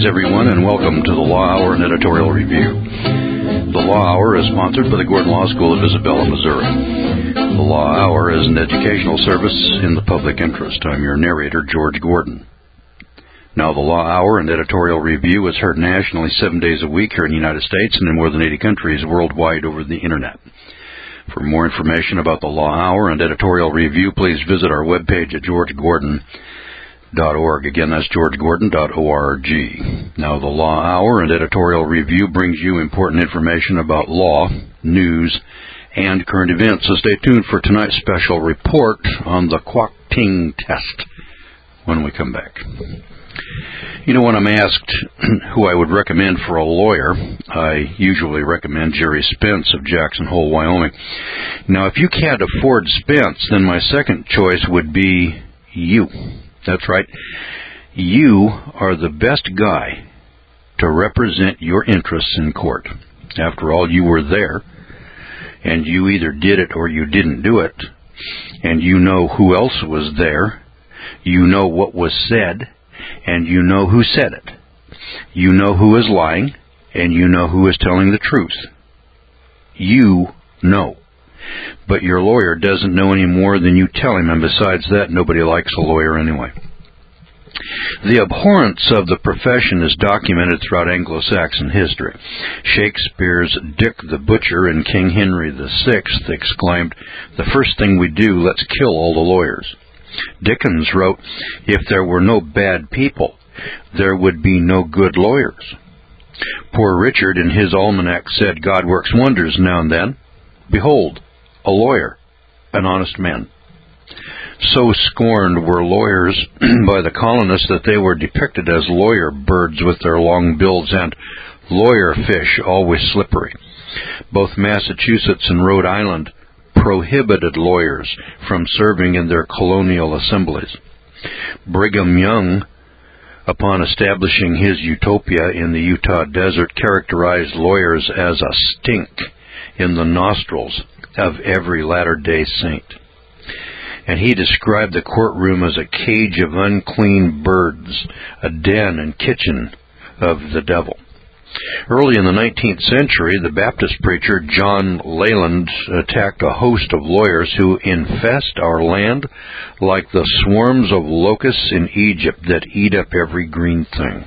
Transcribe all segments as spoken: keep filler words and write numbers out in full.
everyone, and welcome to the Law Hour and Editorial Review. The Law Hour is sponsored by the Gordon Law School of Isabella, Missouri. The Law Hour is an educational service in the public interest. I'm your narrator, George Gordon. Now, the Law Hour and Editorial Review is heard nationally seven days a week here in the United States and in more than eighty countries worldwide over the Internet. For more information about the Law Hour and Editorial Review, please visit our webpage at george gordon dot org. Again, that's george gordon dot org. Now, the Law Hour and Editorial Review brings you important information about law, news, and current events. So stay tuned for tonight's special report on the Kwok Ting test when we come back. You know, when I'm asked who I would recommend for a lawyer, I usually recommend Jerry Spence of Jackson Hole, Wyoming. Now, if you can't afford Spence, then my second choice would be you. That's right. You are the best guy to represent your interests in court. After all, you were there, and you either did it or you didn't do it, and you know who else was there, you know what was said, and you know who said it. You know who is lying, and you know who is telling the truth. You know. But your lawyer doesn't know any more than you tell him, and besides that, nobody likes a lawyer anyway. The abhorrence of the profession is documented throughout Anglo-Saxon history. Shakespeare's Dick the Butcher and King Henry the Sixth exclaimed, "The first thing we do, let's kill all the lawyers." Dickens wrote, "If there were no bad people, there would be no good lawyers." Poor Richard in his almanac said, "God works wonders now and then. Behold, a lawyer, an honest man." So scorned were lawyers by the colonists that they were depicted as lawyer birds with their long bills and lawyer fish always slippery. Both Massachusetts and Rhode Island prohibited lawyers from serving in their colonial assemblies. Brigham Young, upon establishing his utopia in the Utah desert, characterized lawyers as a stink in the nostrils of every Latter-day Saint. And he described the courtroom as a cage of unclean birds, a den and kitchen of the devil. Early in the nineteenth century, the Baptist preacher John Leland attacked a host of lawyers who infest our land like the swarms of locusts in Egypt that eat up every green thing.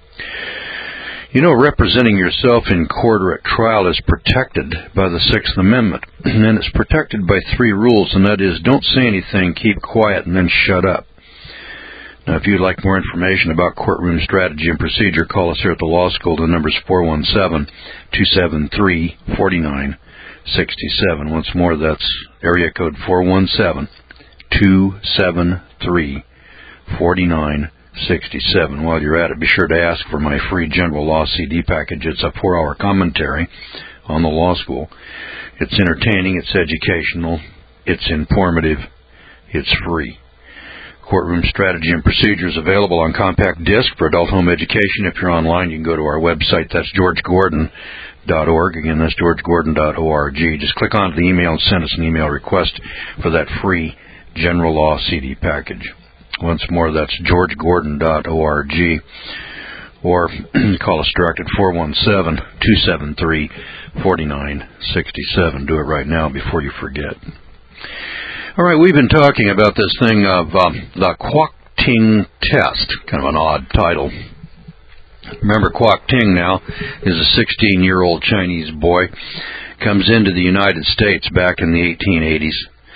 You know, representing yourself in court or at trial is protected by the Sixth Amendment, and it's protected by three rules, and that is, don't say anything, keep quiet, and then shut up. Now, if you'd like more information about courtroom strategy and procedure, call us here at the Law School. The number's four one seven, two seven three, four nine six seven. Once more, that's area code four one seven, two seven three, four nine six seven. While you're at it, be sure to ask for my free General Law C D package. It's a four-hour commentary on the law school. It's entertaining, it's educational, it's informative, it's free. Courtroom Strategy and Procedures available on compact disc for adult home education. If you're online, you can go to our website. That's george gordon dot org. Again, that's george gordon dot org. Just click on the email and send us an email request for that free General Law C D package. Once more, that's george gordon dot org. Or call us direct at four one seven, two seven three, four nine six seven. Do it right now before you forget. All right, we've been talking about this thing of uh, the Kwok Ting test, kind of an odd title. Remember, Kwok Ting now is a sixteen-year-old Chinese boy, comes into the United States back in the eighteen eighties,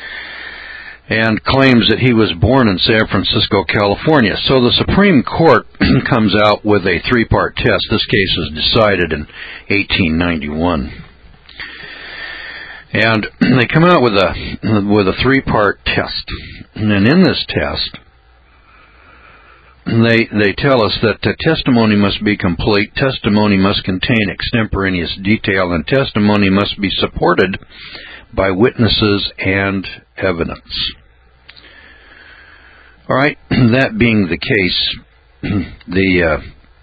and claims that he was born in San Francisco, California. So the Supreme Court comes out with a three-part test. This case was decided in eighteen ninety-one. And they come out with a with a three-part test. And in this test, they they tell us that the testimony must be complete, testimony must contain extemporaneous detail, and testimony must be supported by witnesses and evidence. All right, that being the case, the uh,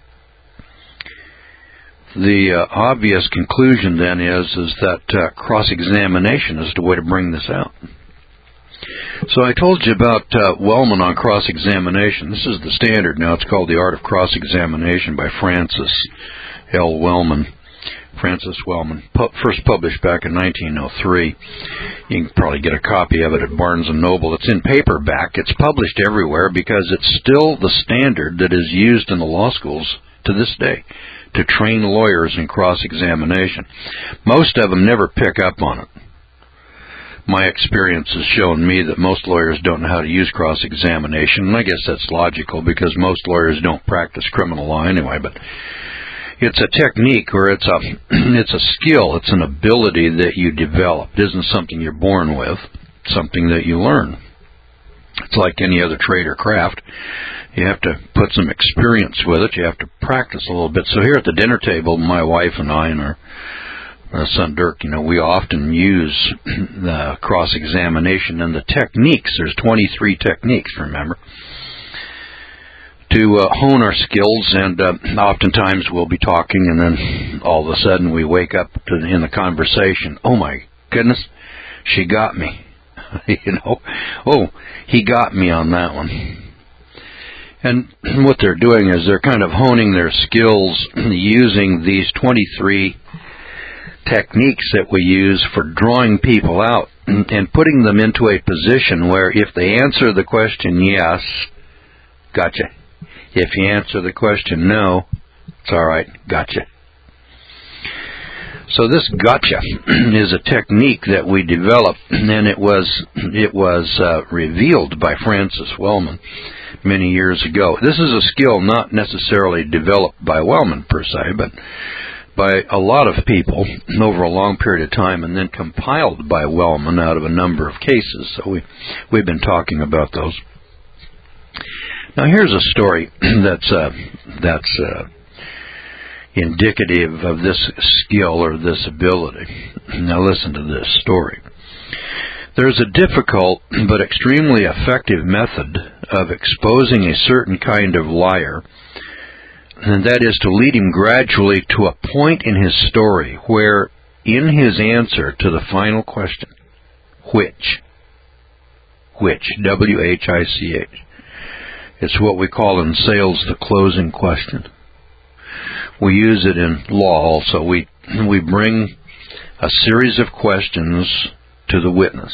The uh, obvious conclusion then is is that uh, cross-examination is the way to bring this out. So I told you about uh, Wellman on cross-examination. This is the standard now. It's called The Art of Cross-Examination by Francis L. Wellman. Francis Wellman, pu- first published back in nineteen oh three. You can probably get a copy of it at Barnes and Noble. It's in paperback. It's published everywhere because it's still the standard that is used in the law schools to this day to train lawyers in cross-examination. Most of them never pick up on it. My experience has shown me that most lawyers don't know how to use cross-examination, and I guess that's logical because most lawyers don't practice criminal law anyway, but it's a technique or it's a it's a skill, it's an ability that you develop. It isn't something you're born with, it's something that you learn. It's like any other trade or craft. You have to put some experience with it. You have to practice a little bit. So here at the dinner table, my wife and I and our Uh, son Dirk, you know, we often use uh, cross-examination and the techniques. There's twenty-three techniques, remember, to uh, hone our skills. And uh, oftentimes we'll be talking, and then all of a sudden we wake up to, in the conversation. Oh my goodness, she got me. you know, oh, he got me on that one. And what they're doing is they're kind of honing their skills using these twenty-three techniques that we use for drawing people out and, and putting them into a position where if they answer the question yes, gotcha. If you answer the question no, it's all right, gotcha. So this gotcha is a technique that we developed, and it was it was uh, revealed by Francis Wellman many years ago. This is a skill not necessarily developed by Wellman per se, but by a lot of people over a long period of time, and then compiled by Wellman out of a number of cases. So we, we've been talking about those. Now here's a story that's uh, that's uh, indicative of this skill or this ability. Now listen to this story. There's a difficult but extremely effective method of exposing a certain kind of liar, and that is to lead him gradually to a point in his story where, in his answer to the final question, which, which, W H I C H, it's what we call in sales the closing question. We use it in law also. We, we bring a series of questions to the witness.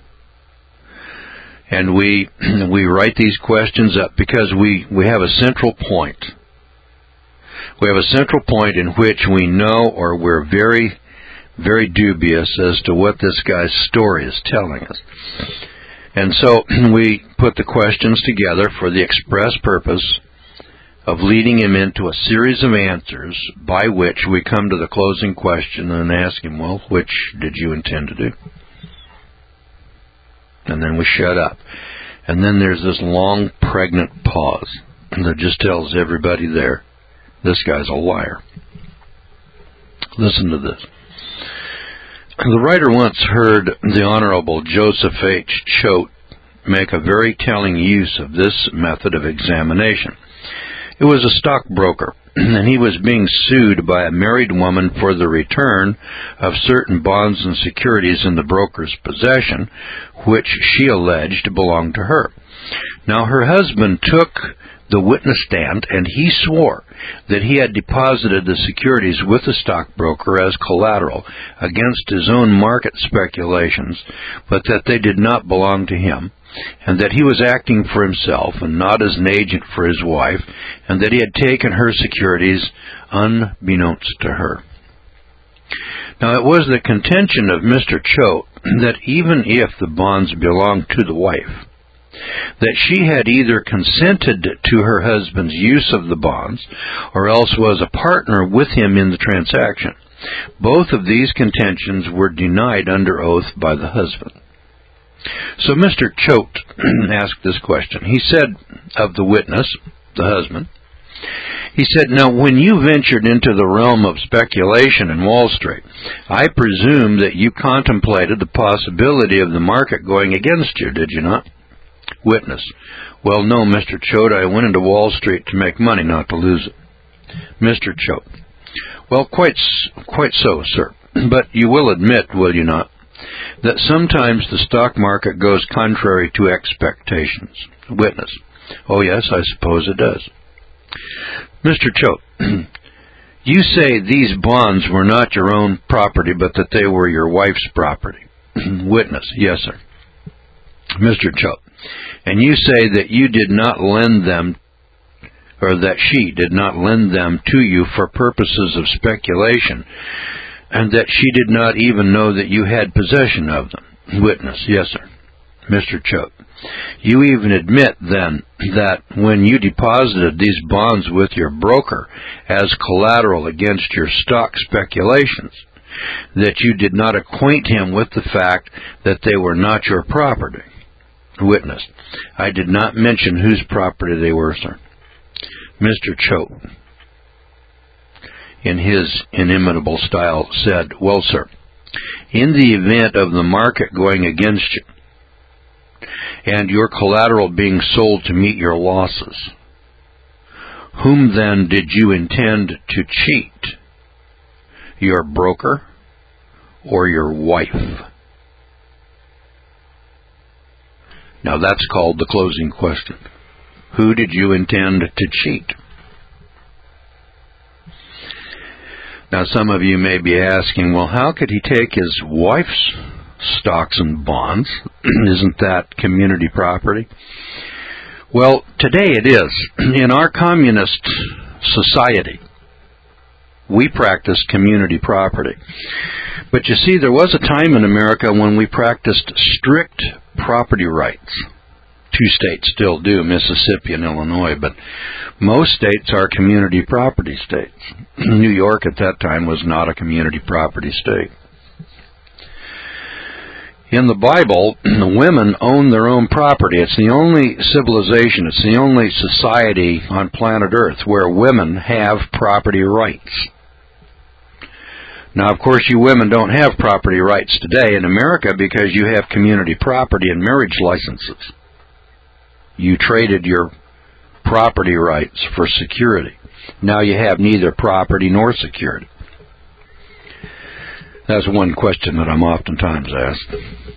And we, we write these questions up because we, we have a central point. We have a central point in which we know, or we're very, very dubious as to what this guy's story is telling us. And so we put the questions together for the express purpose of leading him into a series of answers by which we come to the closing question and ask him, well, which did you intend to do? And then we shut up. And then there's this long, pregnant pause that just tells everybody there, this guy's a liar. Listen to this. The writer once heard the Honorable Joseph H. Choate make a very telling use of this method of examination. It was a stockbroker, and he was being sued by a married woman for the return of certain bonds and securities in the broker's possession, which she alleged belonged to her. Now, her husband took the witness stand, and he swore that he had deposited the securities with the stockbroker as collateral against his own market speculations, but that they did not belong to him, and that he was acting for himself and not as an agent for his wife, and that he had taken her securities unbeknownst to her. Now, it was the contention of Mister Choate that even if the bonds belonged to the wife, that she had either consented to her husband's use of the bonds or else was a partner with him in the transaction. Both of these contentions were denied under oath by the husband. So Mister Choate asked this question. He said of the witness, the husband, he said, now, when you ventured into the realm of speculation in Wall Street, I presume that you contemplated the possibility of the market going against you, did you not? Witness, well, no, Mister Choate, I went into Wall Street to make money, not to lose it. Mister Choate, well, quite, quite so, sir. But you will admit, will you not, that sometimes the stock market goes contrary to expectations? Witness. Oh, yes, I suppose it does. Mister Choate, you say these bonds were not your own property, but that they were your wife's property. Witness. Yes, sir. Mister Choate, and you say that you did not lend them, or that she did not lend them to you for purposes of speculation, and that she did not even know that you had possession of them. Witness. Yes, sir. Mister Choate, you even admit, then, that when you deposited these bonds with your broker as collateral against your stock speculations, that you did not acquaint him with the fact that they were not your property. Witness. I did not mention whose property they were, sir. Mister Choate, in his inimitable style, said, well, sir, in the event of the market going against you, and your collateral being sold to meet your losses, whom then did you intend to cheat? Your broker or your wife? Now that's called the closing question. Who did you intend to cheat? Now some of you may be asking, well, how could he take his wife's stocks and bonds? Isn't that community property? Well, today it is. In our communist society, we practice community property. But you see, there was a time in America when we practiced strict property rights. Two states still do, Mississippi and Illinois, but most states are community property states. New York at that time was not a community property state. In the Bible, the women own their own property. It's the only civilization, it's the only society on planet Earth where women have property rights. Now, of course, you women don't have property rights today in America because you have community property and marriage licenses. You traded your property rights for security. Now you have neither property nor security. That's one question that I'm oftentimes asked.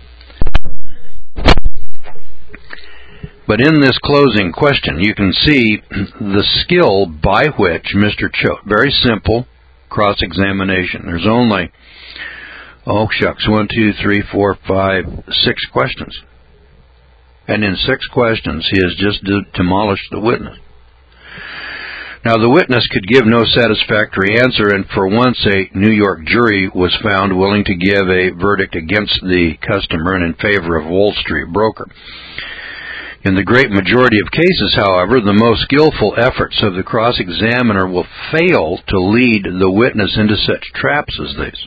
But in this closing question, you can see the skill by which Mister Choate, very simple cross-examination. There's only, oh shucks, one, two, three, four, five, six questions. And in six questions, he has just demolished the witness. Now, the witness could give no satisfactory answer, and for once a New York jury was found willing to give a verdict against the customer and in favor of Wall Street broker. In the great majority of cases, however, the most skillful efforts of the cross-examiner will fail to lead the witness into such traps as these.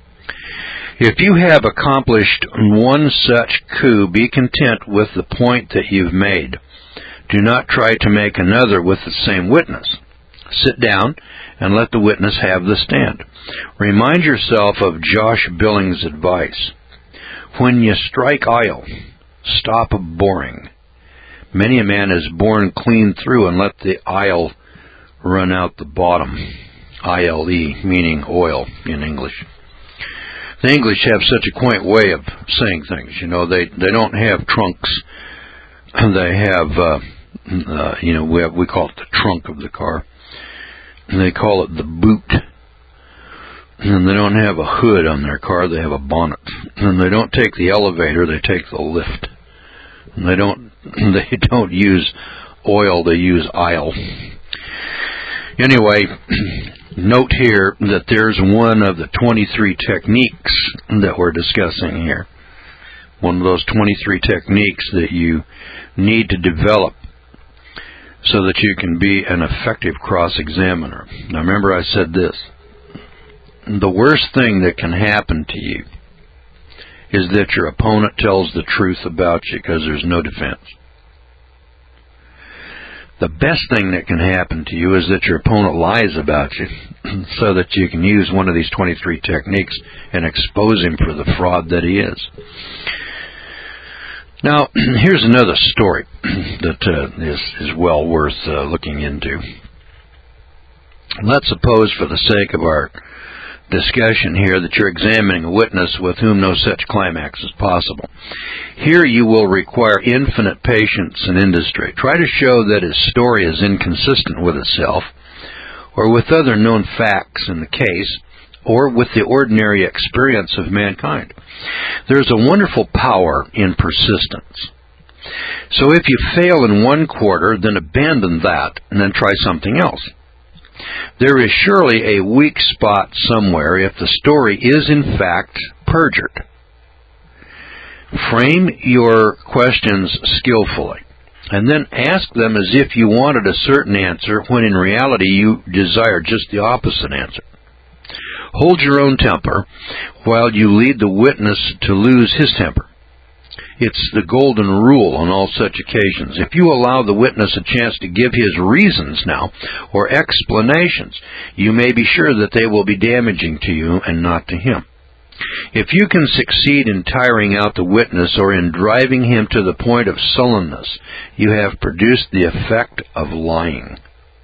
If you have accomplished one such coup, be content with the point that you've made. Do not try to make another with the same witness. Sit down and let the witness have the stand. Remind yourself of Josh Billings' advice. When you strike oil, stop boring. Many a man is born clean through and let the oil run out the bottom. I L E, meaning oil in English. The English have such a quaint way of saying things. You know, they, they don't have trunks. They have, uh, uh, you know, we, have, we call it the trunk of the car. And they call it the boot. And they don't have a hood on their car, they have a bonnet. And they don't take the elevator, they take the lift. And they don't they don't use oil, they use aisle. Anyway, note here that there's one of the twenty-three techniques that we're discussing here. One of those twenty-three techniques that you need to develop so that you can be an effective cross-examiner. Now remember I said this. The worst thing that can happen to you is that your opponent tells the truth about you because there's no defense. The best thing that can happen to you is that your opponent lies about you so that you can use one of these twenty-three techniques and expose him for the fraud that he is. Now, here's another story that uh, is, is well worth uh, looking into. Let's suppose, for the sake of our discussion here that you're examining a witness with whom no such climax is possible. Here you will require infinite patience and industry. Try to show that his story is inconsistent with itself, or with other known facts in the case, or with the ordinary experience of mankind. There is a wonderful power in persistence. So if you fail in one quarter, then abandon that and then try something else. There is surely a weak spot somewhere if the story is in fact perjured. Frame your questions skillfully, and then ask them as if you wanted a certain answer when in reality you desire just the opposite answer. Hold your own temper while you lead the witness to lose his temper. It's the golden rule on all such occasions. If you allow the witness a chance to give his reasons now, or explanations, you may be sure that they will be damaging to you and not to him. If you can succeed in tiring out the witness or in driving him to the point of sullenness, you have produced the effect of lying.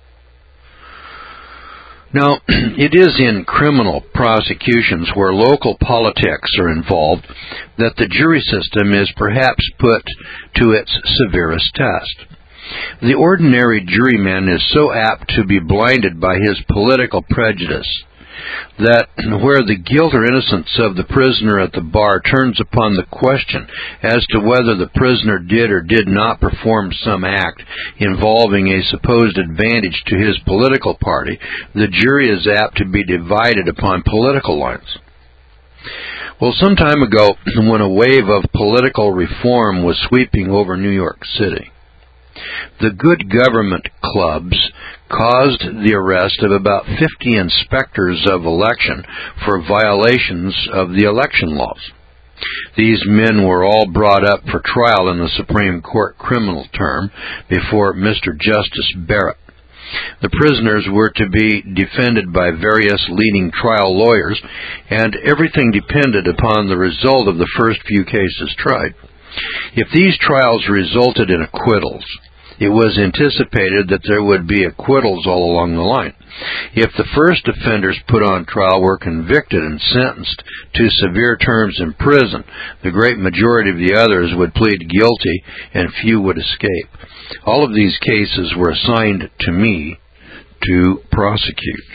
Now, it is in criminal prosecutions where local politics are involved that the jury system is perhaps put to its severest test. The ordinary juryman is so apt to be blinded by his political prejudice that where the guilt or innocence of the prisoner at the bar turns upon the question as to whether the prisoner did or did not perform some act involving a supposed advantage to his political party, the jury is apt to be divided upon political lines. Well, some time ago, when a wave of political reform was sweeping over New York City, the Good Government clubs caused the arrest of about fifty inspectors of election for violations of the election laws. These men were all brought up for trial in the Supreme Court criminal term before Mister Justice Barrett. The prisoners were to be defended by various leading trial lawyers, and everything depended upon the result of the first few cases tried. If these trials resulted in acquittals, it was anticipated that there would be acquittals all along the line. If the first offenders put on trial were convicted and sentenced to severe terms in prison, the great majority of the others would plead guilty and few would escape. All of these cases were assigned to me to prosecute.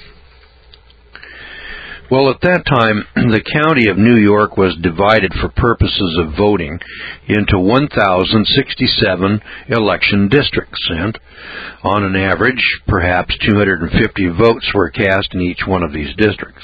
Well, at that time, the county of New York was divided for purposes of voting into one thousand sixty-seven election districts, and on an average, perhaps two hundred fifty votes were cast in each one of these districts.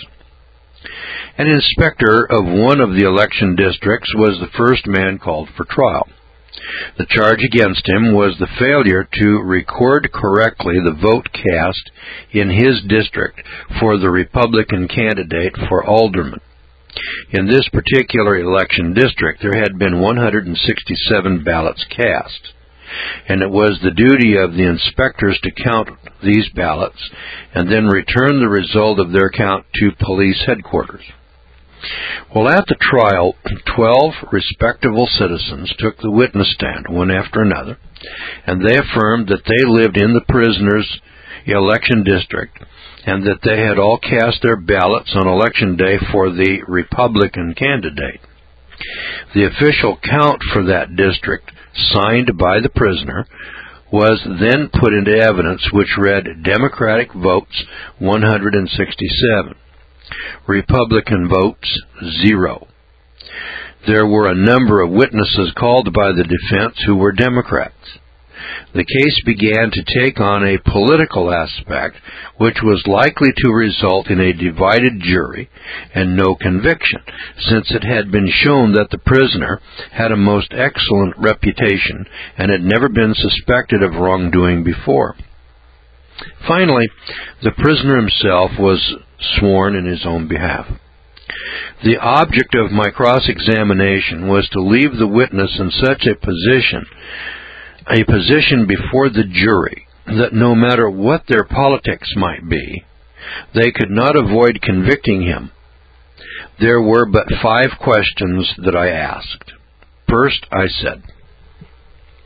An inspector of one of the election districts was the first man called for trial. The charge against him was the failure to record correctly the vote cast in his district for the Republican candidate for alderman. In this particular election district, there had been one hundred sixty-seven ballots cast, and it was the duty of the inspectors to count these ballots and then return the result of their count to police headquarters. Well, at the trial, twelve respectable citizens took the witness stand, one after another, and they affirmed that they lived in the prisoner's election district and that they had all cast their ballots on election day for the Republican candidate. The official count for that district, signed by the prisoner, was then put into evidence, which read Democratic votes one hundred sixty-seven. Republican votes, zero. There were a number of witnesses called by the defense who were Democrats. The case began to take on a political aspect, which was likely to result in a divided jury and no conviction, since it had been shown that the prisoner had a most excellent reputation and had never been suspected of wrongdoing before. Finally, the prisoner himself was sworn in his own behalf. The object of my cross-examination was to leave the witness in such a position, a position before the jury, that no matter what their politics might be, they could not avoid convicting him. There were but five questions that I asked. First, I said,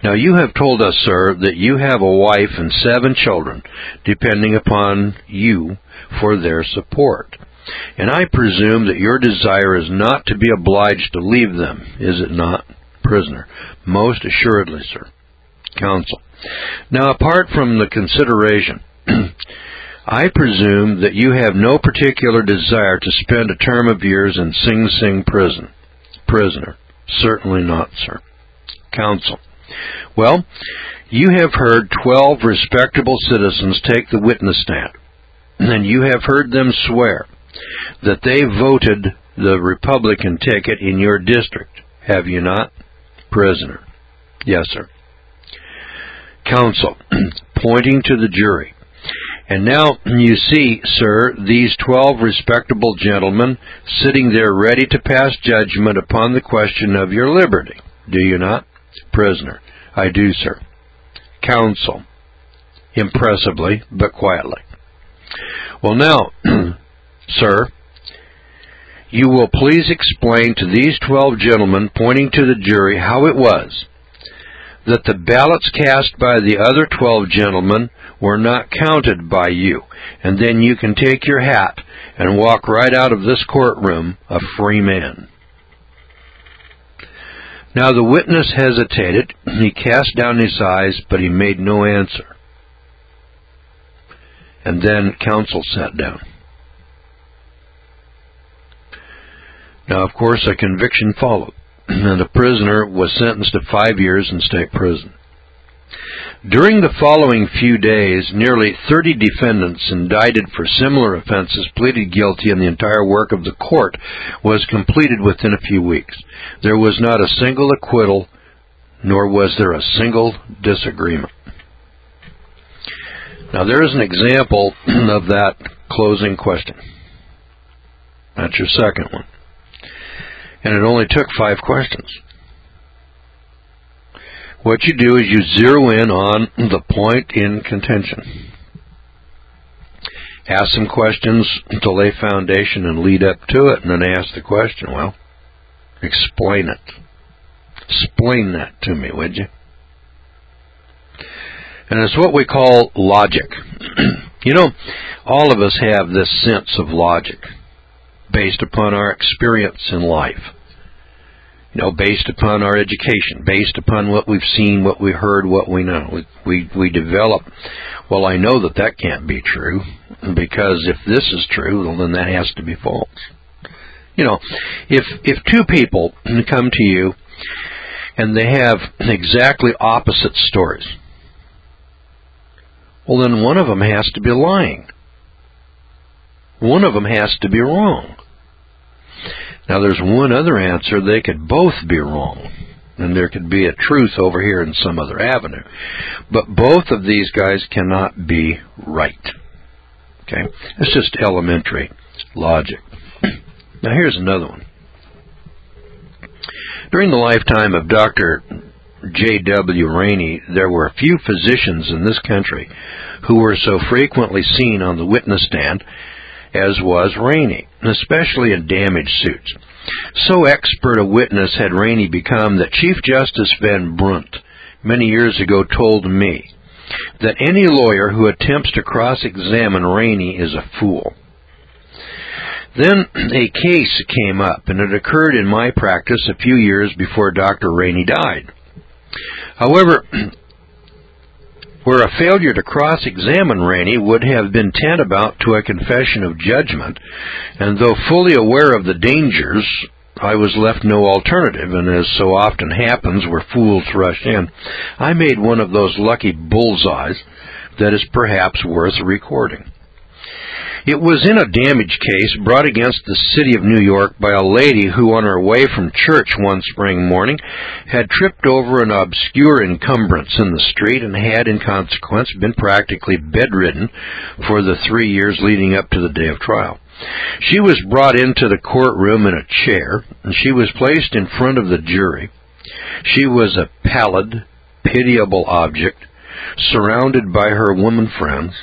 Now, you have told us, sir, that you have a wife and seven children, depending upon you for their support. And I presume that your desire is not to be obliged to leave them, is it not? Prisoner. Most assuredly, sir. Counsel. Now, apart from the consideration, I presume that you have no particular desire to spend a term of years in Sing Sing prison. Prisoner. Certainly not, sir. Counsel. Well, you have heard twelve respectable citizens take the witness stand, and you have heard them swear that they voted the Republican ticket in your district, have you not? Prisoner. Yes, sir. Counsel, pointing to the jury. And now you see, sir, these twelve respectable gentlemen sitting there ready to pass judgment upon the question of your liberty, do you not? Prisoner. I do, sir. Counsel. Impressively, but quietly. Well, now, sir, you will please explain to these twelve gentlemen, pointing to the jury, how it was that the ballots cast by the other twelve gentlemen were not counted by you, and then you can take your hat and walk right out of this courtroom a free man. Now the witness hesitated. He cast down his eyes, but he made no answer. And then counsel sat down. Now, of course, a conviction followed, and the prisoner was sentenced to five years in state prison. During the following few days, nearly thirty defendants indicted for similar offenses pleaded guilty, and the entire work of the court was completed within a few weeks. There was not a single acquittal, nor was there a single disagreement. Now, there is an example of that closing question. That's your second one. And it only took five questions. What you do is you zero in on the point in contention. Ask some questions to lay foundation and lead up to it, and then ask the question, well, explain it. Explain that to me, would you? And it's what we call logic. You know, all of us have this sense of logic based upon our experience in life. You know, based upon our education, based upon what we've seen, what we heard, what we know. We, we, we develop, well, I know that that can't be true, because if this is true, well, then that has to be false. You know, if if two people come to you and they have exactly opposite stories, well, then one of them has to be lying. One of them has to be wrong. Now, there's one other answer. They could both be wrong, and there could be a truth over here in some other avenue. But both of these guys cannot be right. Okay? It's just elementary logic. Now, here's another one. During the lifetime of Doctor J W Rainey, there were a few physicians in this country who were so frequently seen on the witness stand as was Rainey, especially in damage suits. So expert a witness had Rainey become that Chief Justice Van Brunt many years ago told me that any lawyer who attempts to cross-examine Rainey is a fool. Then a case came up, and it occurred in my practice a few years before Doctor Rainey died. However, where a failure to cross-examine Rainey would have been tantamount to a confession of judgment, and though fully aware of the dangers, I was left no alternative, and as so often happens where fools rush in, I made one of those lucky bullseyes that is perhaps worth recording. It was in a damage case brought against the city of New York by a lady who, on her way from church one spring morning, had tripped over an obscure encumbrance in the street and had, in consequence, been practically bedridden for the three years leading up to the day of trial. She was brought into the courtroom in a chair, and she was placed in front of the jury. She was a pallid, pitiable object, surrounded by her woman friends,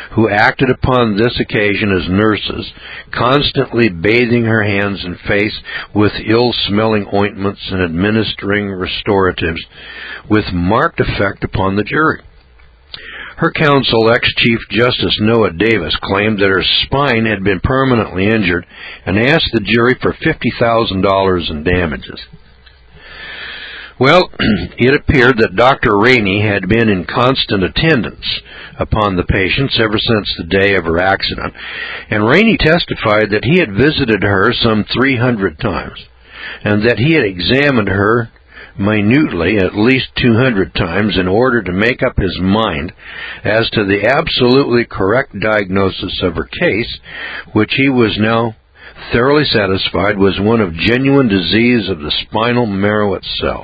who acted upon this occasion as nurses, constantly bathing her hands and face with ill-smelling ointments and administering restoratives, with marked effect upon the jury. Her counsel, ex-Chief Justice Noah Davis, claimed that her spine had been permanently injured and asked the jury for fifty thousand dollars in damages. Well, it appeared that Doctor Rainey had been in constant attendance upon the patients ever since the day of her accident, and Rainey testified that he had visited her some three hundred times, and that he had examined her minutely at least two hundred times in order to make up his mind as to the absolutely correct diagnosis of her case, which he was now thoroughly satisfied was one of genuine disease of the spinal marrow itself.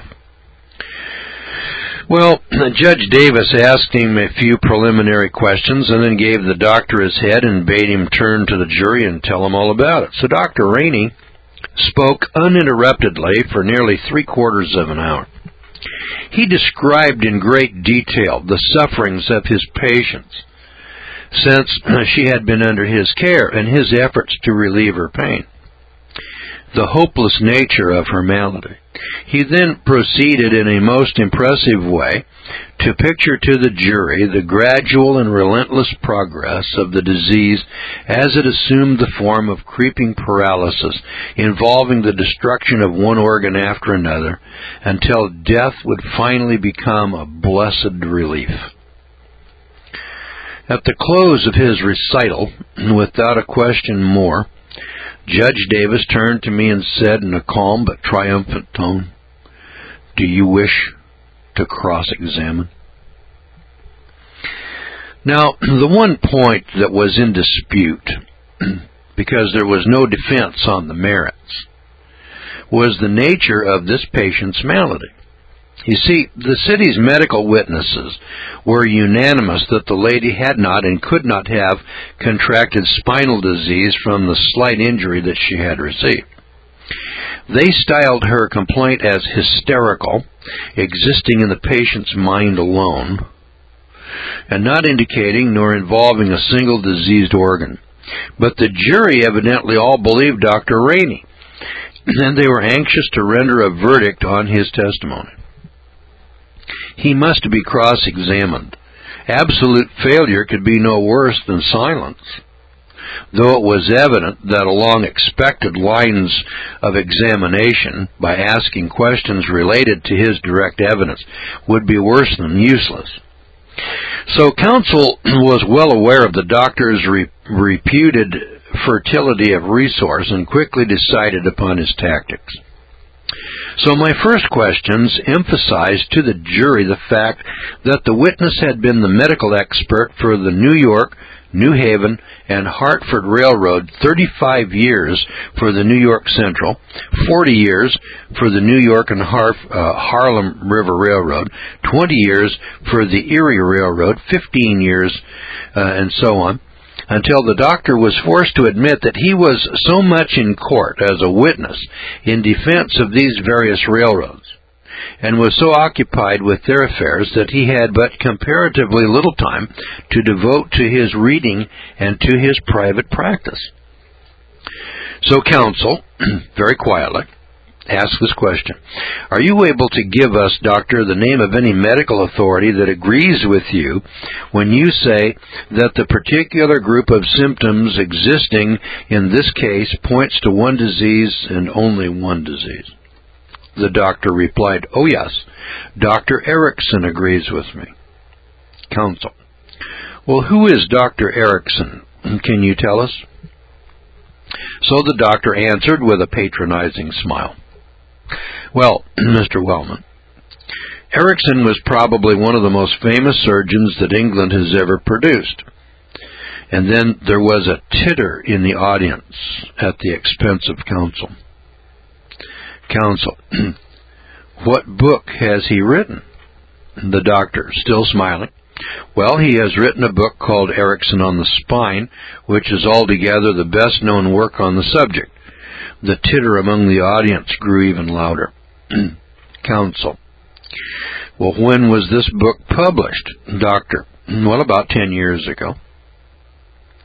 Well, Judge Davis asked him a few preliminary questions and then gave the doctor his head and bade him turn to the jury and tell him all about it. So Doctor Rainey spoke uninterruptedly for nearly three-quarters of an hour. He described in great detail the sufferings of his patients since she had been under his care and his efforts to relieve her pain, the hopeless nature of her malady. He then proceeded in a most impressive way to picture to the jury the gradual and relentless progress of the disease as it assumed the form of creeping paralysis involving the destruction of one organ after another until death would finally become a blessed relief. At the close of his recital, without a question more, Judge Davis turned to me and said in a calm but triumphant tone, "Do you wish to cross-examine?" Now, the one point that was in dispute, because there was no defense on the merits, was the nature of this patient's malady. You see, the city's medical witnesses were unanimous that the lady had not and could not have contracted spinal disease from the slight injury that she had received. They styled her complaint as hysterical, existing in the patient's mind alone, and not indicating nor involving a single diseased organ. But the jury evidently all believed Doctor Rainey, and they were anxious to render a verdict on his testimony. He must be cross-examined. Absolute failure could be no worse than silence, though it was evident that along expected lines of examination, by asking questions related to his direct evidence, would be worse than useless. So counsel was well aware of the doctor's re- reputed fertility of resource and quickly decided upon his tactics. So my first questions emphasized to the jury the fact that the witness had been the medical expert for the New York, New Haven, and Hartford Railroad, thirty-five years for the New York Central, forty years for the New York and Har- uh, Harlem River Railroad, twenty years for the Erie Railroad, fifteen years, uh, and so on, until the doctor was forced to admit that he was so much in court as a witness in defense of these various railroads, and was so occupied with their affairs that he had but comparatively little time to devote to his reading and to his private practice. So counsel, very quietly, asked this question: "Are you able to give us, doctor, the name of any medical authority that agrees with you when you say that the particular group of symptoms existing in this case points to one disease and only one disease?" The doctor replied, "Oh yes, Doctor Erickson agrees with me." Counsel: "Well, who is Doctor Erickson? Can you tell us?" So the doctor answered with a patronizing smile, "Well, Mister Wellman, Erickson was probably one of the most famous surgeons that England has ever produced." And then there was a titter in the audience at the expense of counsel. Counsel: "What book has he written?" The doctor, still smiling: "Well, he has written a book called Erickson on the Spine, which is altogether the best-known work on the subject." The titter among the audience grew even louder. Counsel: "Well, when was this book published?" Doctor: "Well, about ten years ago."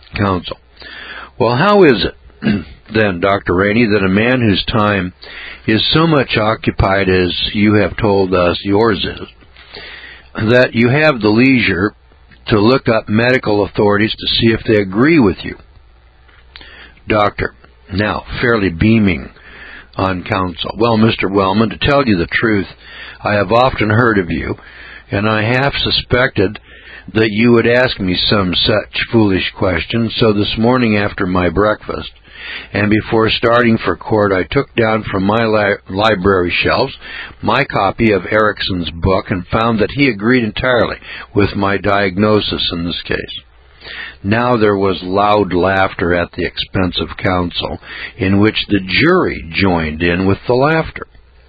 Counsel. Well, how is it, then, Doctor Rainey, that a man whose time is so much occupied as you have told us yours is, that you have the leisure to look up medical authorities to see if they agree with you? Doctor, now fairly beaming on counsel. Well, Mister Wellman, to tell you the truth, I have often heard of you, and I half suspected that you would ask me some such foolish question, so this morning after my breakfast, and before starting for court, I took down from my li- library shelves my copy of Erickson's book and found that he agreed entirely with my diagnosis in this case. Now there was loud laughter at the expense of counsel, in which the jury joined in with the laughter.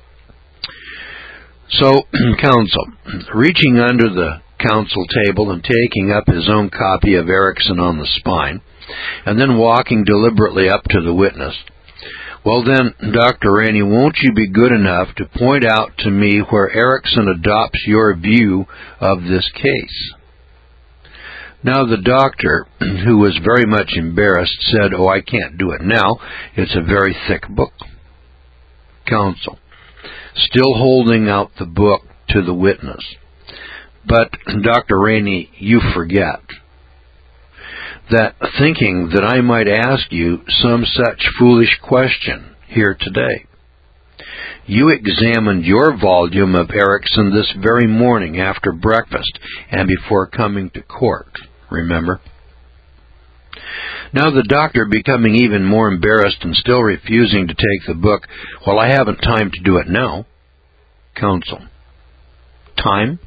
So, counsel, reaching under the counsel table and taking up his own copy of Erickson on the spine, and then walking deliberately up to the witness, well then, Doctor Rainey, won't you be good enough to point out to me where Erickson adopts your view of this case? Now the doctor, who was very much embarrassed, said, oh, I can't do it now. It's a very thick book. Counsel, still holding out the book to the witness. But, Doctor Rainey, you forget that thinking that I might ask you some such foolish question here today. You examined your volume of Erickson this very morning after breakfast and before coming to court, remember? Now the doctor, becoming even more embarrassed and still refusing to take the book, well, I haven't time to do it now. Counsel, time?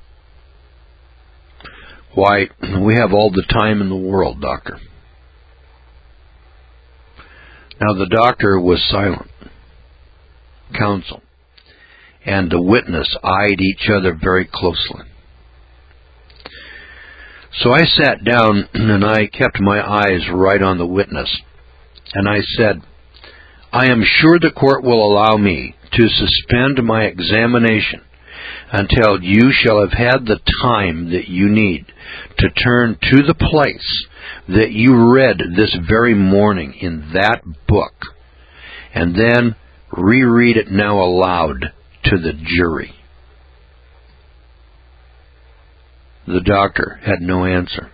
Why, we have all the time in the world, doctor. Now the doctor was silent. Counsel and the witness eyed each other very closely. So I sat down and I kept my eyes right on the witness, and I said, I am sure the court will allow me to suspend my examination until you shall have had the time that you need to turn to the place that you read this very morning in that book, and then reread it now aloud to the jury. The doctor had no answer.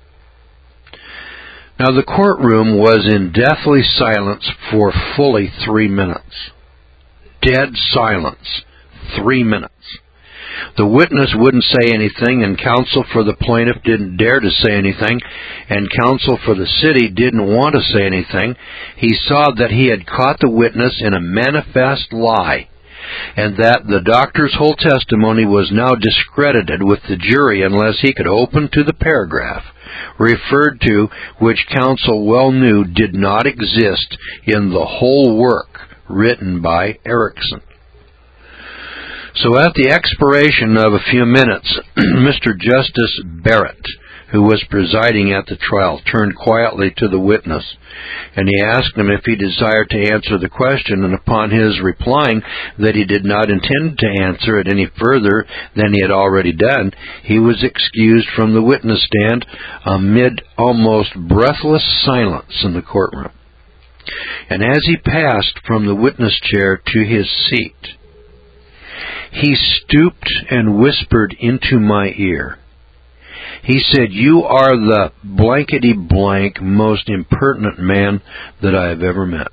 Now the courtroom was in deathly silence for fully three minutes. Dead silence. Three minutes. The witness wouldn't say anything, and counsel for the plaintiff didn't dare to say anything, and counsel for the city didn't want to say anything. He saw that he had caught the witness in a manifest lie, and that the doctor's whole testimony was now discredited with the jury unless he could open to the paragraph referred to, which counsel well knew did not exist in the whole work written by Erickson. So at the expiration of a few minutes, Mister Justice Barrett, who was presiding at the trial, turned quietly to the witness, and he asked him if he desired to answer the question, and upon his replying that he did not intend to answer it any further than he had already done, he was excused from the witness stand amid almost breathless silence in the courtroom. And as he passed from the witness chair to his seat, he stooped and whispered into my ear. He said, you are the blankety-blank most impertinent man that I have ever met.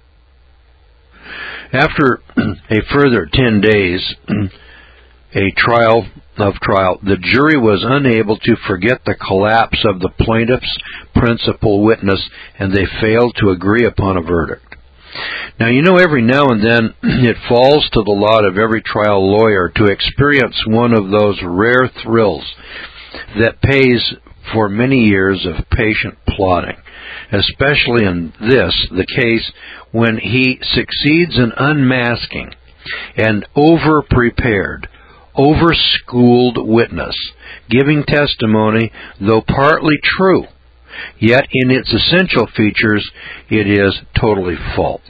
After a further ten days, a trial of trial, the jury was unable to forget the collapse of the plaintiff's principal witness, and they failed to agree upon a verdict. Now, you know, every now and then it falls to the lot of every trial lawyer to experience one of those rare thrills that pays for many years of patient plodding, especially in this, the case when he succeeds in unmasking an over-prepared, over-schooled witness, giving testimony, though partly true, yet in its essential features it is totally false.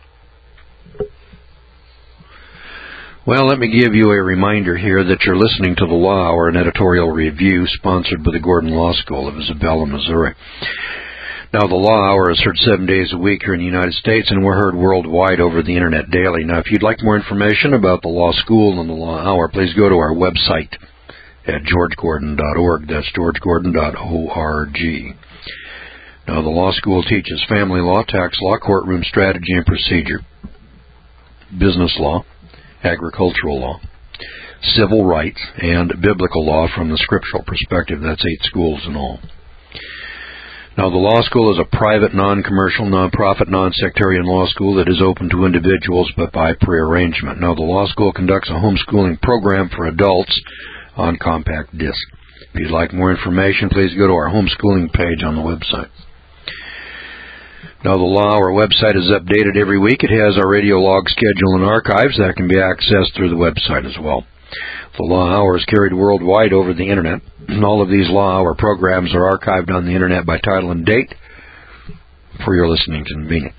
Well, let me give you a reminder here that you're listening to the Law Hour, an editorial review sponsored by the Gordon Law School of Isabella, Missouri. Now, the Law Hour is heard seven days a week here in the United States, and we're heard worldwide over the Internet daily. Now, if you'd like more information about the Law School and the Law Hour, please go to our website at george gordon dot org. That's george gordon dot org. Now, the Law School teaches family law, tax law, courtroom strategy and procedure, business law, agricultural law, civil rights, and biblical law from the scriptural perspective. That's eight schools in all. Now, the law school is a private, non-commercial, non-profit, non-sectarian law school that is open to individuals but by prearrangement. Now, the law school conducts a homeschooling program for adults on compact disc. If you'd like more information, please go to our homeschooling page on the website. Now, the Law Hour website is updated every week. It has our radio log schedule and archives that can be accessed through the website as well. The Law Hour is carried worldwide over the Internet. All of these Law Hour programs are archived on the Internet by title and date for your listening convenience.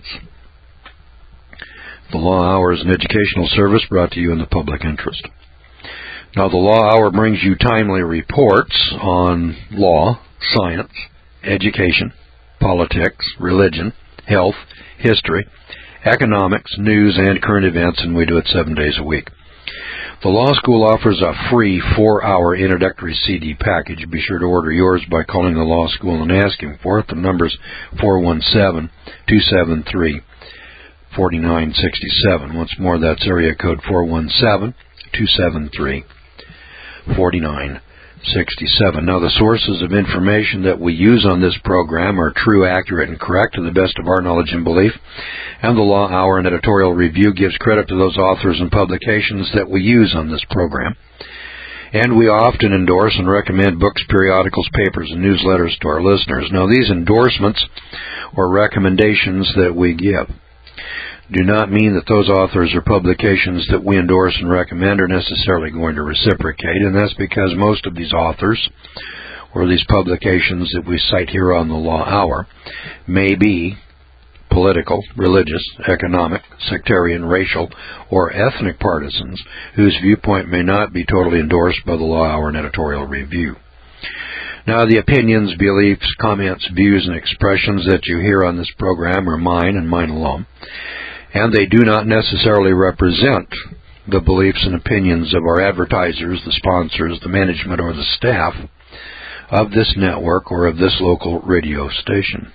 The Law Hour is an educational service brought to you in the public interest. Now, the Law Hour brings you timely reports on law, science, education, politics, religion, health, history, economics, news, and current events, and we do it seven days a week. The Law School offers a free four-hour introductory C D package. Be sure to order yours by calling the Law School and asking for it. The number's four one seven, two seven three, four nine six seven. Once more, that's area code four one seven, two seven three, four nine six seven. Now, the sources of information that we use on this program are true, accurate, and correct to the best of our knowledge and belief. And the Law Hour and Editorial Review gives credit to those authors and publications that we use on this program. And we often endorse and recommend books, periodicals, papers, and newsletters to our listeners. Now, these endorsements or recommendations that we give do not mean that those authors or publications that we endorse and recommend are necessarily going to reciprocate, and that's because most of these authors or these publications that we cite here on the Law Hour may be political, religious, economic, sectarian, racial, or ethnic partisans whose viewpoint may not be totally endorsed by the Law Hour and Editorial Review. Now, the opinions, beliefs, comments, views, and expressions that you hear on this program are mine and mine alone, and they do not necessarily represent the beliefs and opinions of our advertisers, the sponsors, the management, or the staff of this network or of this local radio station.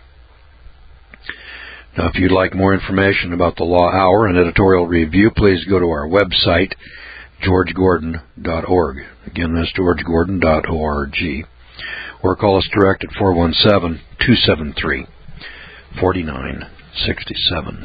Now, if you'd like more information about the Law Hour and Editorial Review, please go to our website, george gordon dot org. Again, that's george gordon dot org. Or call us direct at four one seven, two seven three, four nine six seven.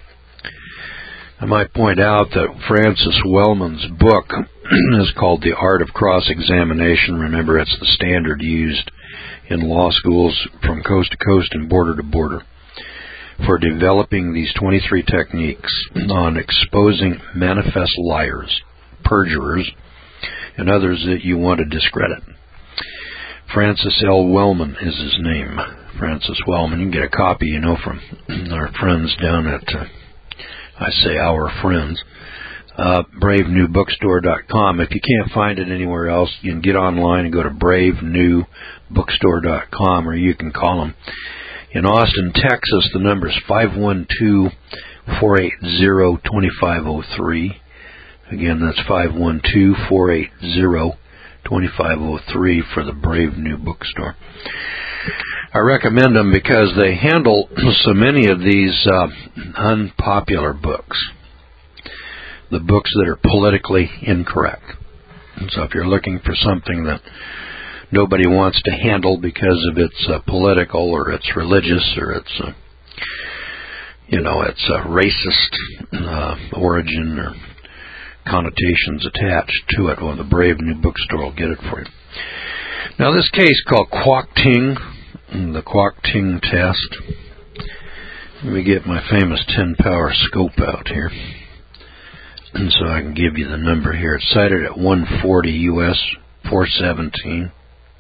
I might point out that Francis Wellman's book is called The Art of Cross-Examination. Remember, it's the standard used in law schools from coast to coast and border to border for developing these twenty-three techniques on exposing manifest liars, perjurers, and others that you want to discredit. Francis L. Wellman is his name. Francis Wellman. You can get a copy, you know, from our friends down at, uh, I say our friends, uh, brave new bookstore dot com. If you can't find it anywhere else, you can get online and go to brave new bookstore dot com, or you can call them. In Austin, Texas, the number is five one two, four eight zero, two five zero three. Again, that's five one two, four eight zero, two five zero three for the Brave New Bookstore. I recommend them because they handle so many of these uh, unpopular books, the books that are politically incorrect. And so if you're looking for something that nobody wants to handle because of its uh, political or its religious or its, uh, you know, its uh, racist uh, origin or connotations attached to it, well, the Brave New Bookstore will get it for you. Now, this case called Kwok Ting, the Kwok Ting test. Let me get my famous ten power scope out here, and so I can give you the number here. It's cited at one forty U S four seventeen.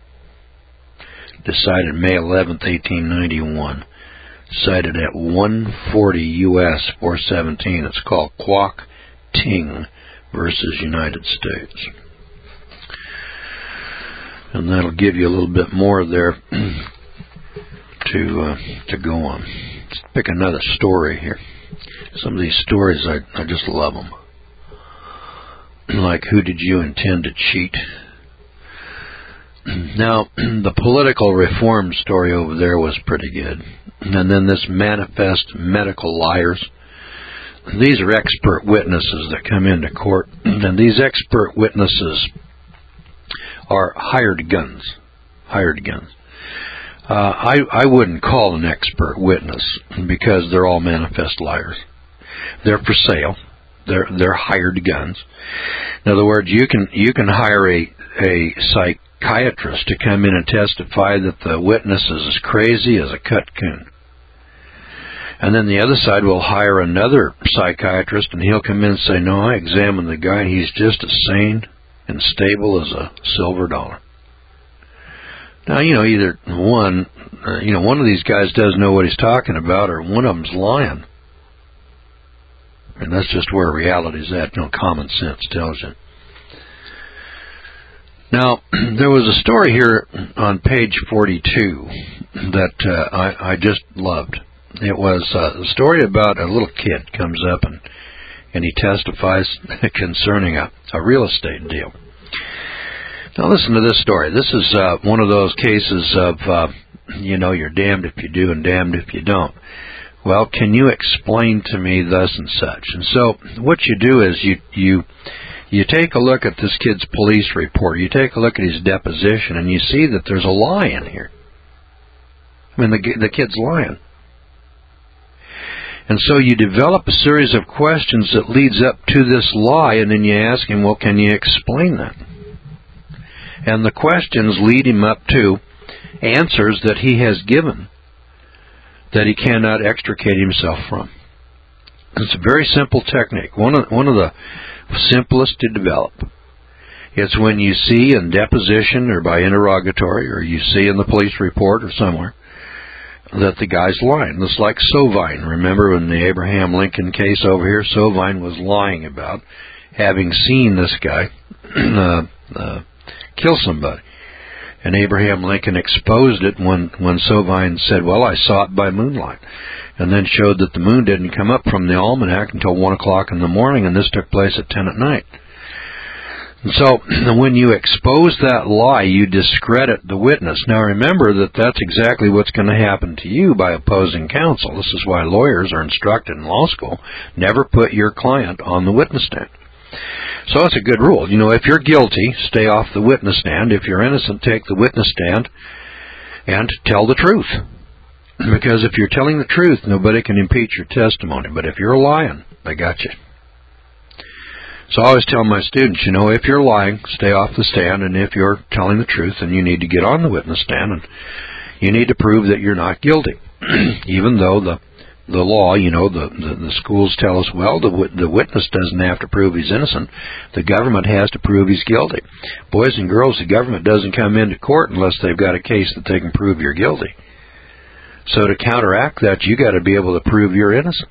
Decided May eleventh, eighteen ninety-one. Cited at one forty U S four seventeen. It's called Kwok Ting versus United States. And that'll give you a little bit more there to uh, to go on. Let's pick another story here. Some of these stories, I, I just love them. Like, who did you intend to cheat? Now, the political reform story over there was pretty good. And then this manifest medical liars. These are expert witnesses that come into court. And these expert witnesses are hired guns. Hired guns. Uh, I, I wouldn't call an expert witness because they're all manifest liars. They're for sale. They're they're hired guns. In other words, you can you can hire a a psychiatrist to come in and testify that the witness is as crazy as a cut coon. And then the other side will hire another psychiatrist, and he'll come in and say, "No, I examined the guy, and he's just as sane and stable as a silver dollar." Now, you know, either one, uh, you know, one of these guys doesn't know what he's talking about, or one of them's lying. And that's just where reality's at. You know, common sense tells you. Now, there was a story here on page forty-two that uh, I, I just loved. It was uh, a story about a little kid comes up and, and he testifies concerning a, a real estate deal. Now listen to this story. This is uh, one of those cases of, uh, you know, you're damned if you do and damned if you don't. Well, can you explain to me thus and such? And so what you do is you you you take a look at this kid's police report. You take a look at his deposition, and you see that there's a lie in here. I mean, the the kid's lying. And so you develop a series of questions that leads up to this lie, and then you ask him, well, can you explain that? And the questions lead him up to answers that he has given that he cannot extricate himself from. It's a very simple technique, one of, one of the simplest to develop. It's when you see in deposition or by interrogatory, or you see in the police report or somewhere, that the guy's lying. It's like Sovine. Remember in the Abraham Lincoln case over here, Sovine was lying about having seen this guy uh, uh, kill somebody. And Abraham Lincoln exposed it when, when Sovine said, well, I saw it by moonlight, and then showed that the moon didn't come up from the almanac until one o'clock in the morning, and this took place at ten at night. And so when you expose that lie, you discredit the witness. Now remember that that's exactly what's going to happen to you by opposing counsel. This is why lawyers are instructed in law school, never put your client on the witness stand. So it's a good rule. You know, if you're guilty, stay off the witness stand. If you're innocent, take the witness stand and tell the truth. Because if you're telling the truth, nobody can impeach your testimony. But if you're lying, they got you. So I always tell my students, you know, if you're lying, stay off the stand. And if you're telling the truth, then you need to get on the witness stand. And you need to prove that you're not guilty. Even though the The law, you know, the, the, the schools tell us, well, the, the witness doesn't have to prove he's innocent. The government has to prove he's guilty. Boys and girls, the government doesn't come into court unless they've got a case that they can prove you're guilty. So to counteract that, you got to be able to prove you're innocent.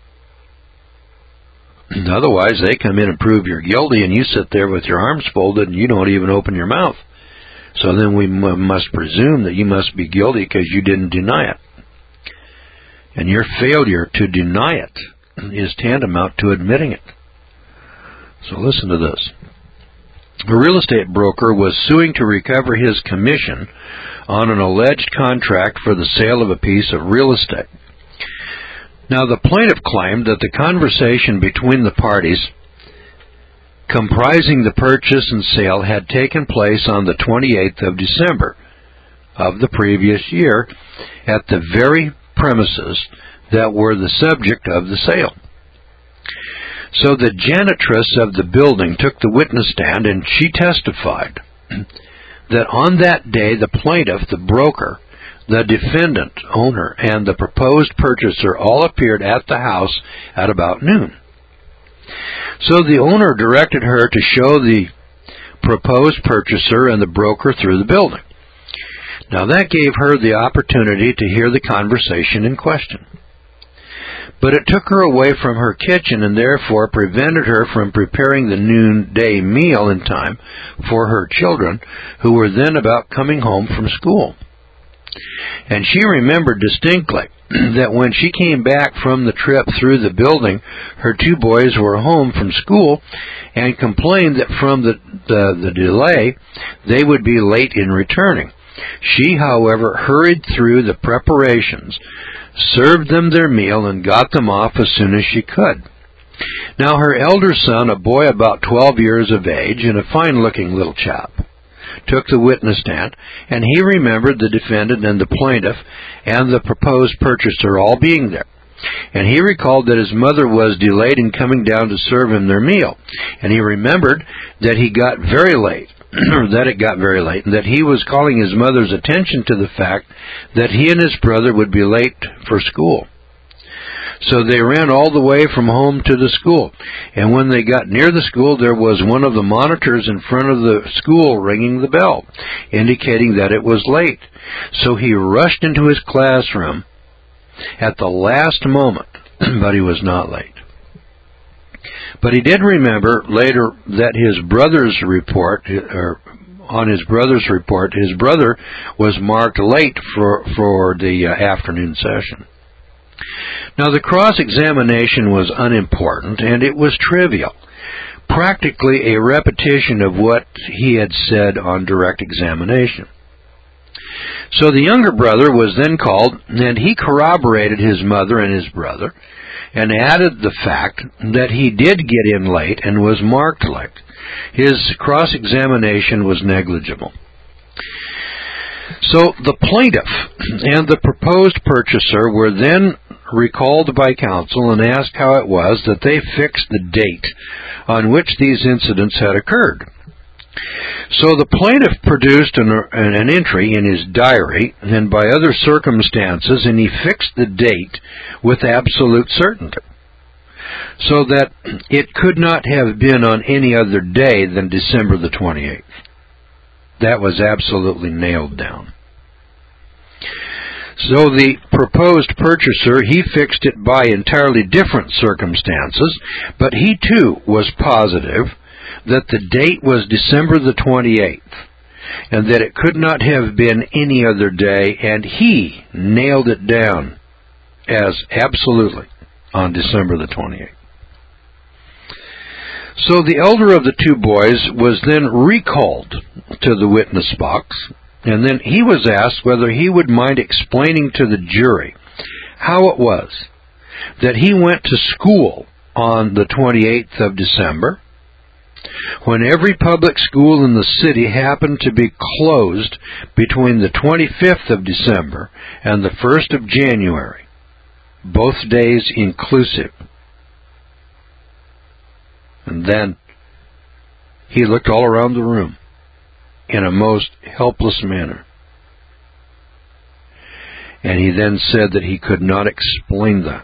Otherwise, they come in and prove you're guilty, and you sit there with your arms folded, and you don't even open your mouth. So then we m- must presume that you must be guilty because you didn't deny it. And your failure to deny it is tantamount to admitting it. So listen to this. A real estate broker was suing to recover his commission on an alleged contract for the sale of a piece of real estate. Now, the plaintiff claimed that the conversation between the parties comprising the purchase and sale had taken place on the twenty-eighth of December of the previous year at the very premises that were the subject of the sale. So the janitress of the building took the witness stand, and she testified that on that day the plaintiff, the broker, the defendant, owner, and the proposed purchaser all appeared at the house at about noon. So the owner directed her to show the proposed purchaser and the broker through the building. Now that gave her the opportunity to hear the conversation in question. But it took her away from her kitchen and therefore prevented her from preparing the noonday meal in time for her children, who were then about coming home from school. And she remembered distinctly that when she came back from the trip through the building, her two boys were home from school and complained that from the, the, the delay, they would be late in returning. She, however, hurried through the preparations, served them their meal, and got them off as soon as she could. Now her elder son, a boy about twelve years of age and a fine-looking little chap, took the witness stand, and he remembered the defendant and the plaintiff and the proposed purchaser all being there. And he recalled that his mother was delayed in coming down to serve him their meal. And he remembered that he got very late, or that it got very late, and that he was calling his mother's attention to the fact that he and his brother would be late for school. So they ran all the way from home to the school. And when they got near the school, there was one of the monitors in front of the school ringing the bell, indicating that it was late. So he rushed into his classroom at the last moment, but he was not late. But he did remember later that his brother's report, or on his brother's report, his brother was marked late for, for the uh, afternoon session. Now, the cross-examination was unimportant, and it was trivial, practically a repetition of what he had said on direct examination. So the younger brother was then called, and he corroborated his mother and his brother, and added the fact that he did get in late and was marked late. His cross-examination was negligible. So the plaintiff and the proposed purchaser were then recalled by counsel and asked how it was that they fixed the date on which these incidents had occurred. So the plaintiff produced an, an entry in his diary and by other circumstances, and he fixed the date with absolute certainty, so that it could not have been on any other day than December the twenty-eighth. That was absolutely nailed down. So the proposed purchaser, he fixed it by entirely different circumstances, but he too was positive that the date was December the twenty-eighth, and that it could not have been any other day, and he nailed it down as absolutely on December the twenty-eighth. So the elder of the two boys was then recalled to the witness box, and then he was asked whether he would mind explaining to the jury how it was that he went to school on the twenty-eighth of December, when every public school in the city happened to be closed between the twenty-fifth of December and the first of January, both days inclusive. And then he looked all around the room in a most helpless manner. And he then said that he could not explain that.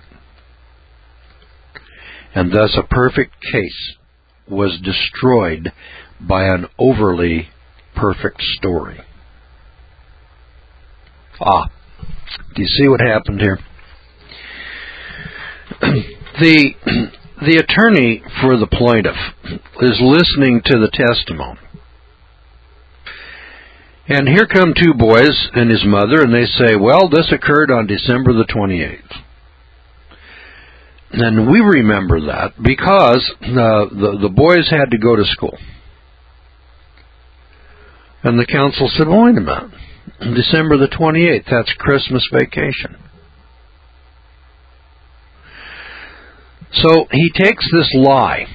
And thus a perfect case was destroyed by an overly perfect story. Ah, do you see what happened here? the the attorney for the plaintiff is listening to the testimony. And here come two boys and his mother, and they say, well, this occurred on December the twenty-eighth. And we remember that because uh, the, the boys had to go to school. And the counsel said, well, wait a minute. December the twenty-eighth, that's Christmas vacation. So he takes this lie,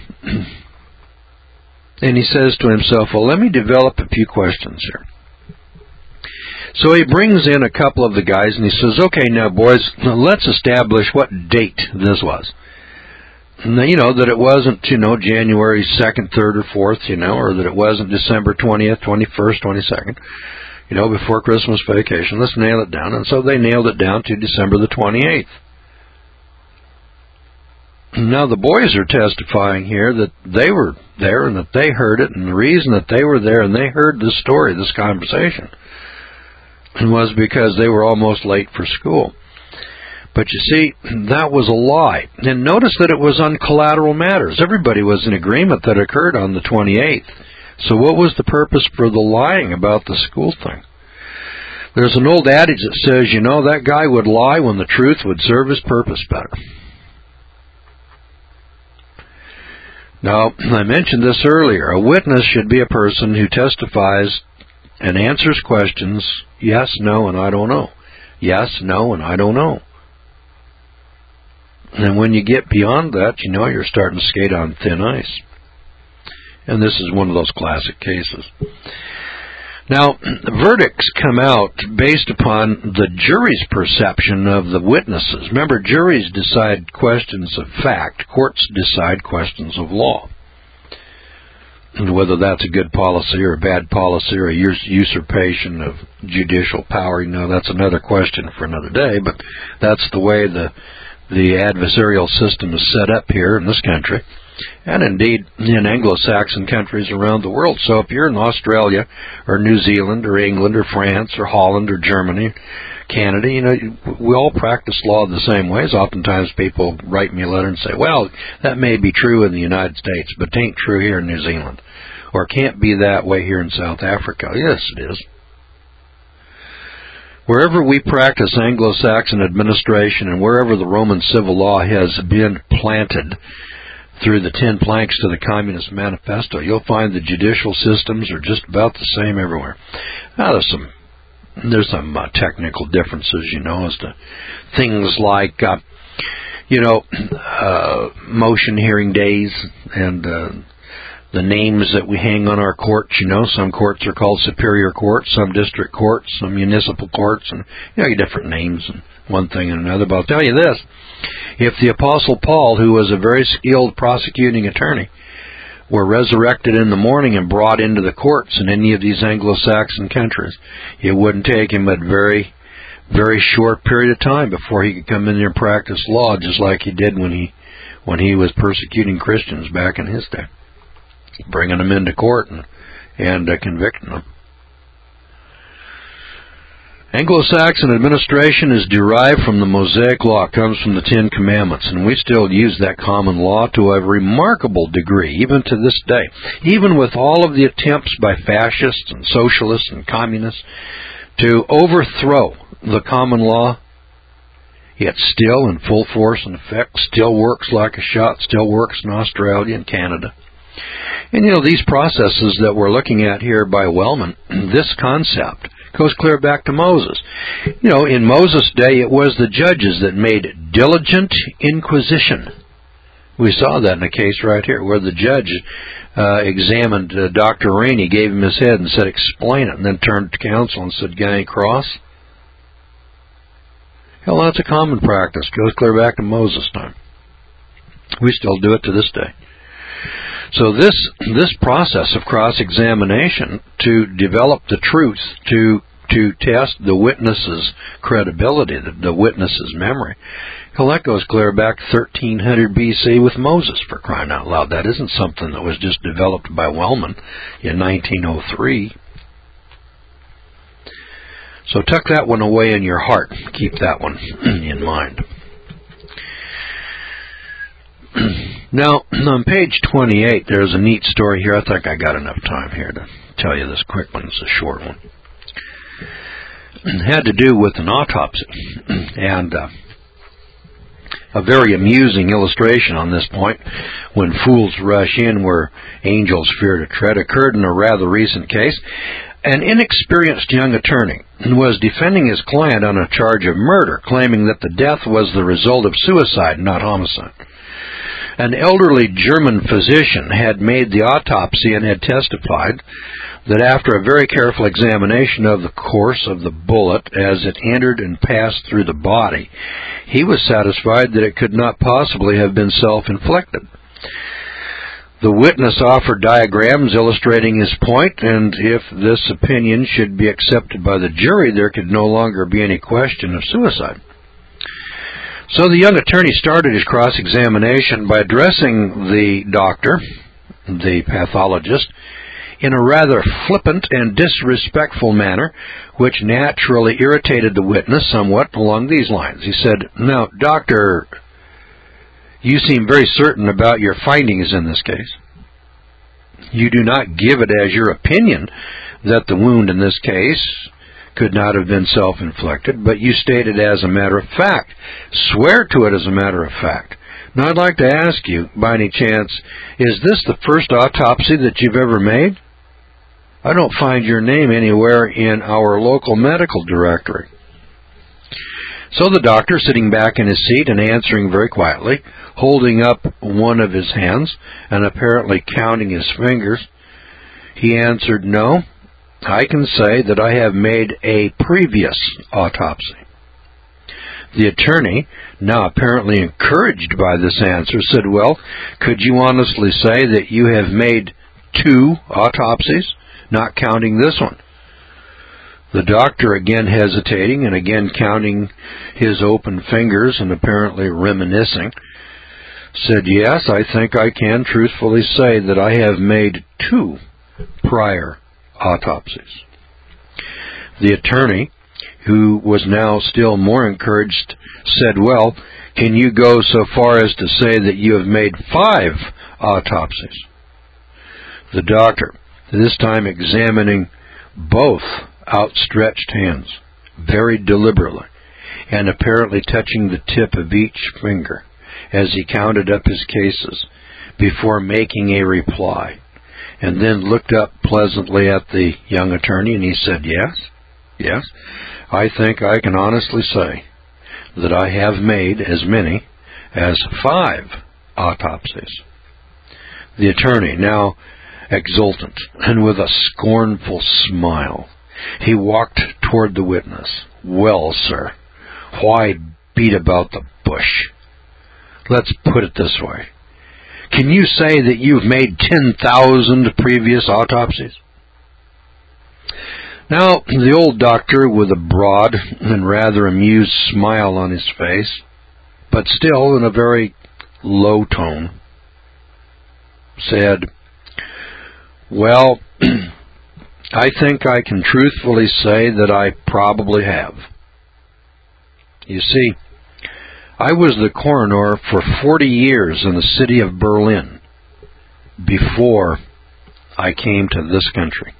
and he says to himself, well, let me develop a few questions here. So he brings in a couple of the guys, and he says, okay, now, boys, let's establish what date this was. And, you know, that it wasn't, you know, January second, third, or fourth, you know, or that it wasn't December twentieth, twenty-first, twenty-second, you know, before Christmas vacation. Let's nail it down. And so they nailed it down to December the twenty-eighth. Now, the boys are testifying here that they were there and that they heard it, and the reason that they were there and they heard this story, this conversation, was because they were almost late for school. But you see, that was a lie. And notice that it was on collateral matters. Everybody was in agreement that occurred on the twenty-eighth. So what was the purpose for the lying about the school thing? There's an old adage that says, you know, that guy would lie when the truth would serve his purpose better. Now, I mentioned this earlier. A witness should be a person who testifies and answers questions, yes, no, and I don't know. Yes, no, and I don't know. And when you get beyond that, you know you're starting to skate on thin ice. And this is one of those classic cases. Now, verdicts come out based upon the jury's perception of the witnesses. Remember, juries decide questions of fact. Courts decide questions of law. And whether that's a good policy or a bad policy or a usurpation of judicial power, you know, that's another question for another day. But that's the way the the adversarial system is set up here in this country, and indeed in Anglo-Saxon countries around the world. So if you're in Australia or New Zealand or England or France or Holland or Germany, Canada, you know, we all practice law the same ways. Oftentimes people write me a letter and say, well, that may be true in the United States, but it ain't true here in New Zealand. Or can't be that way here in South Africa. Yes, it is. Wherever we practice Anglo-Saxon administration and wherever the Roman civil law has been planted through the ten planks to the Communist Manifesto, you'll find the judicial systems are just about the same everywhere. Now, there's some there's some uh, technical differences, you know, as to things like, uh, you know, uh, motion hearing days and uh, the names that we hang on our courts. You know, some courts are called superior courts, some district courts, some municipal courts, and, you know, different names and one thing and another. But I'll tell you this, if the Apostle Paul, who was a very skilled prosecuting attorney, were resurrected in the morning and brought into the courts in any of these Anglo-Saxon countries, it wouldn't take him a very, very short period of time before he could come in there and practice law, just like he did when he when he was persecuting Christians back in his day, bringing them into court and, and uh, convicting them. Anglo-Saxon administration is derived from the Mosaic Law, comes from the Ten Commandments, and we still use that common law to a remarkable degree, even to this day. Even with all of the attempts by fascists and socialists and communists to overthrow the common law, it's still in full force and effect, still works like a shot, still works in Australia and Canada. And, you know, these processes that we're looking at here by Wellman, this concept goes clear back to Moses. You know, in Moses' day, it was the judges that made diligent inquisition. We saw that in a case right here, where the judge uh, examined uh, Doctor Rainey, gave him his head and said, explain it, and then turned to counsel and said, got any cross? Hell, that's a common practice. Goes clear back to Moses' time. We still do it to this day. So this this process of cross-examination to develop the truth, to to test the witness's credibility, the, the witness's memory, well, that goes clear back to thirteen hundred B C with Moses, for crying out loud. That isn't something that was just developed by Wellman in nineteen oh three. So tuck that one away in your heart. Keep that one in mind. Now, on page twenty-eight, there's a neat story here. I think I got enough time here to tell you this quick one. It's a short one. It had to do with an autopsy. And uh, a very amusing illustration on this point, when fools rush in where angels fear to tread, occurred in a rather recent case. An inexperienced young attorney was defending his client on a charge of murder, claiming that the death was the result of suicide, not homicide. An elderly German physician had made the autopsy and had testified that after a very careful examination of the course of the bullet as it entered and passed through the body, he was satisfied that it could not possibly have been self-inflicted. The witness offered diagrams illustrating his point, and if this opinion should be accepted by the jury, there could no longer be any question of suicide. So the young attorney started his cross-examination by addressing the doctor, the pathologist, in a rather flippant and disrespectful manner, which naturally irritated the witness somewhat along these lines. He said, "Now, doctor, you seem very certain about your findings in this case. You do not give it as your opinion that the wound in this case could not have been self-inflicted, but you state it as a matter of fact. Swear to it as a matter of fact. Now, I'd like to ask you, by any chance, is this the first autopsy that you've ever made? I don't find your name anywhere in our local medical directory. So the doctor, sitting back in his seat and answering very quietly, holding up one of his hands and apparently counting his fingers, he answered, "No, I can say that I have made a previous autopsy." The attorney, now apparently encouraged by this answer, said, "Well, could you honestly say that you have made two autopsies, not counting this one?" The doctor, again hesitating and again counting his open fingers and apparently reminiscing, said, "Yes, I think I can truthfully say that I have made two prior autopsies." The attorney, who was now still more encouraged, said, "Well, can you go so far as to say that you have made five autopsies?" The doctor, this time examining both outstretched hands, very deliberately, and apparently touching the tip of each finger as he counted up his cases before making a reply, and then looked up pleasantly at the young attorney, and he said, yes, yes, I think I can honestly say that I have made as many as five autopsies. The attorney, now exultant and with a scornful smile, he walked toward the witness. "Well, sir, why beat about the bush? Let's put it this way. Can you say that you've made ten thousand previous autopsies?" Now, the old doctor, with a broad and rather amused smile on his face, but still in a very low tone, said, "Well, I think I can truthfully say that I probably have. You see, I was the coroner for forty years in the city of Berlin before I came to this country."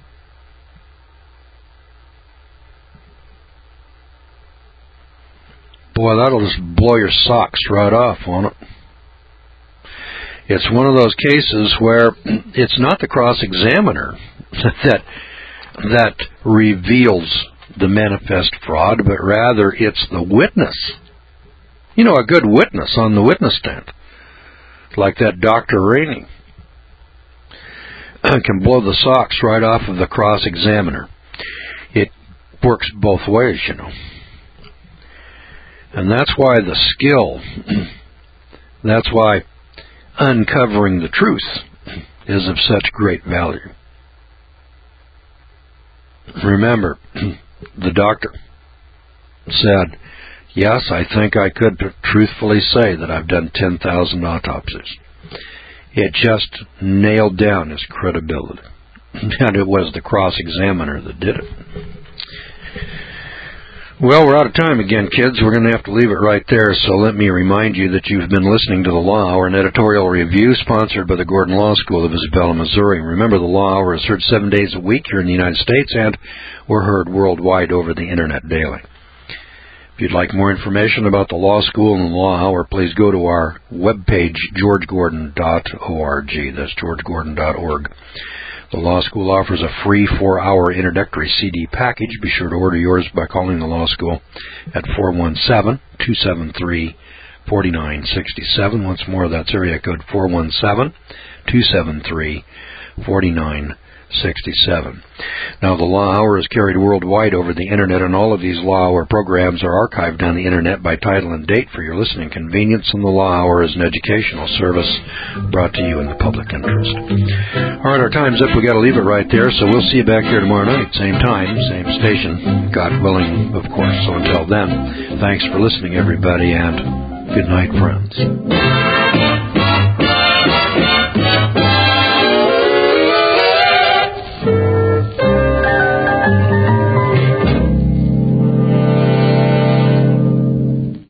Boy, that'll just blow your socks right off, won't it? It's one of those cases where it's not the cross-examiner that that reveals the manifest fraud, but rather it's the witness. You know, a good witness on the witness stand, like that Doctor Rainey, can blow the socks right off of the cross-examiner. It works both ways, you know. And that's why the skill, that's why uncovering the truth is of such great value. Remember, the doctor said, "Yes, I think I could truthfully say that I've done ten thousand autopsies." It just nailed down his credibility. And it was the cross-examiner that did it. Well, we're out of time again, kids. We're going to have to leave it right there, so let me remind you that you've been listening to The Law Hour, an editorial review sponsored by the Gordon Law School of Isabella, Missouri. Remember, The Law Hour is heard seven days a week here in the United States, and we're heard worldwide over the Internet daily. If you'd like more information about the Law School and the Law Hour, please go to our webpage, george gordon dot org. That's george gordon dot org. The Law School offers a free four-hour introductory C D package. Be sure to order yours by calling the Law School at four one seven, two seven three, four nine six seven. Once more, that's area code four one seven, two seven three, four nine six seven. Now, the Law Hour is carried worldwide over the Internet, and all of these Law Hour programs are archived on the Internet by title and date for your listening convenience, and the Law Hour is an educational service brought to you in the public interest. All right, our time's up. We've got to leave it right there, so we'll see you back here tomorrow night, same time, same station, God willing, of course. So until then, thanks for listening, everybody, and good night, friends.